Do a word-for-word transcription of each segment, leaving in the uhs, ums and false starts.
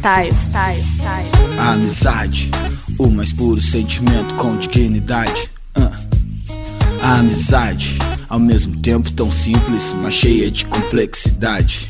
style, style, style. A amizade, o mais puro sentimento com dignidade. uh. A amizade, ao mesmo tempo tão simples, mas cheia de complexidade.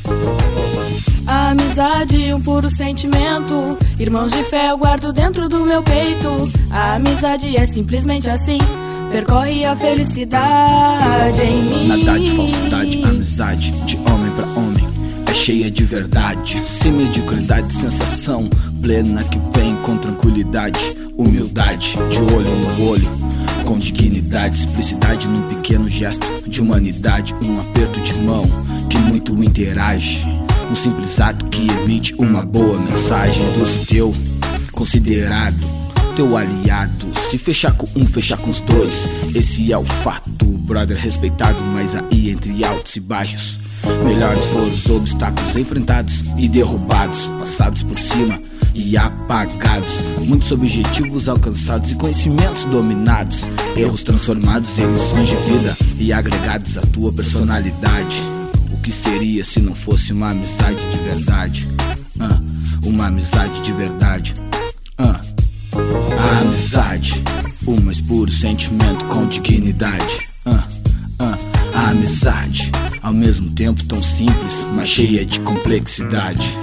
A amizade, um puro sentimento, irmãos de fé eu guardo dentro do meu peito. A amizade é simplesmente assim, percorre a felicidade em mim. Nada de falsidade, amizade de homem pra homem é cheia de verdade, sem mediocridade, sensação plena que vem com tranquilidade. Humildade, de olho no olho, com dignidade, simplicidade num pequeno gesto de humanidade. Um aperto de mão que muito interage, um simples ato que emite uma boa mensagem. Dos teu, considerado teu aliado, se fechar com um, fechar com os dois. Esse é o fato, brother respeitado, mas aí entre altos e baixos, melhores foram os obstáculos enfrentados e derrubados, passados por cima e apagados. Muitos objetivos alcançados e conhecimentos dominados, erros transformados em lições de vida e agregados à tua personalidade. O que seria se não fosse uma amizade de verdade? Uh, uma amizade de verdade. Uh. A amizade, o mais puro sentimento com dignidade. uh, uh. A amizade, ao mesmo tempo tão simples, mas cheia de complexidade.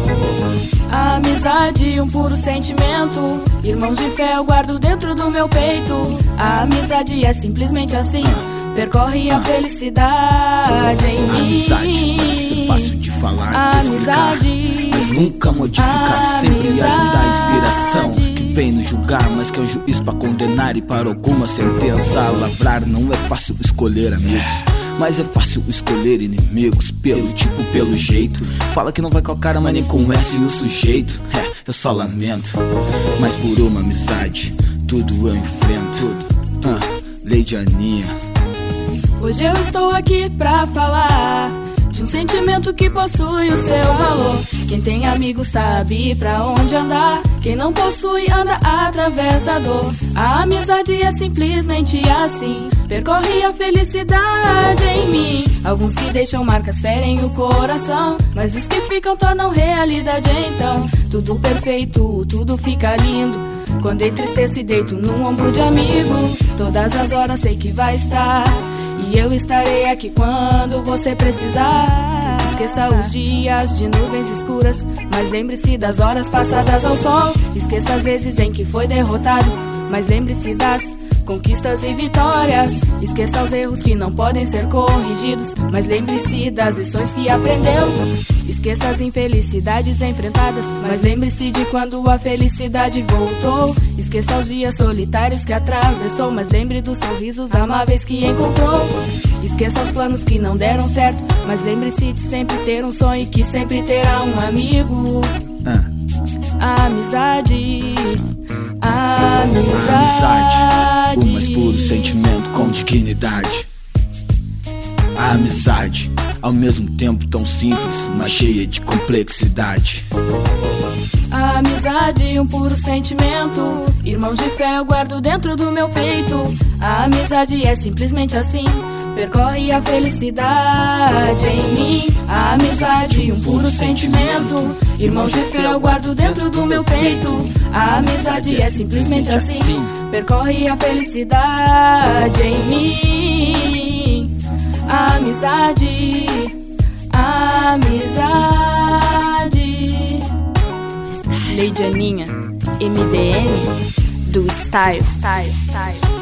A amizade, um puro sentimento, irmãos de fé eu guardo dentro do meu peito. A amizade é simplesmente assim, percorre a felicidade em mim. A amizade pode ser fácil de falar e explicar, amizade, mas nunca modificar, sempre ajudar a inspiração que vem nos julgar, mas que é o juiz pra condenar e para alguma sentença a lavrar. Não é fácil escolher amigos, mas é fácil escolher inimigos, pelo tipo, pelo jeito. Fala que não vai com a cara, mas nem com S e o sujeito. É, eu só lamento, mas por uma amizade tudo eu enfrento. Ah, Lady Aninha. Hoje eu estou aqui pra falar de um sentimento que possui o seu valor. Quem tem amigos sabe pra onde andar, quem não possui anda através da dor. A amizade é simplesmente assim, percorre a felicidade em mim. Alguns que deixam marcas ferem o coração, mas os que ficam tornam realidade então. Tudo perfeito, tudo fica lindo quando entristeço e deito num ombro de amigo. Todas as horas sei que vai estar, e eu estarei aqui quando você precisar. Esqueça os dias de nuvens escuras, mas lembre-se das horas passadas ao sol. Esqueça as vezes em que foi derrotado, mas lembre-se das conquistas e vitórias. Esqueça os erros que não podem ser corrigidos, mas lembre-se das lições que aprendeu. Esqueça as infelicidades enfrentadas, mas lembre-se de quando a felicidade voltou. Esqueça os dias solitários que atravessou, mas lembre dos sorrisos amáveis que encontrou. Esqueça os planos que não deram certo, mas lembre-se de sempre ter um sonho e que sempre terá um amigo. A amizade, a amizade, a amizade, o mais puro sentimento com dignidade. A amizade, ao mesmo tempo tão simples, mas cheia de complexidade. A amizade, um puro sentimento, irmãos de fé eu guardo dentro do meu peito. A amizade é simplesmente assim, percorre a felicidade em mim. A amizade, um puro sentimento, irmãos de fé eu guardo dentro do meu peito. A amizade é simplesmente assim, percorre a felicidade em mim. A amizade, a amizade. Lady Aninha, M D M do Style, Style, Style.